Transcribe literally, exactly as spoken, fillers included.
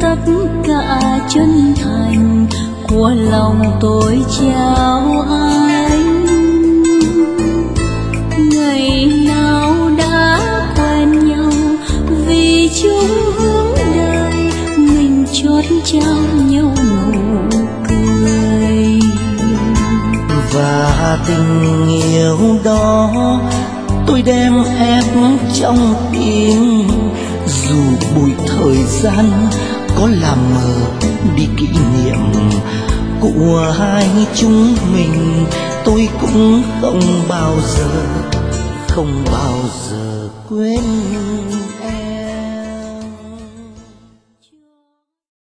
tất cả chân thành của lòng tôi trao anh. Ngày nào đã quen nhau vì chung hướng đời, mình chót trao nhau nụ cười. Và tình yêu đó tôi đem ép trong tim, dù bụi thời gian có làm mờ đi kỷ niệm của hai chúng mình, tôi cũng không bao giờ, không bao giờ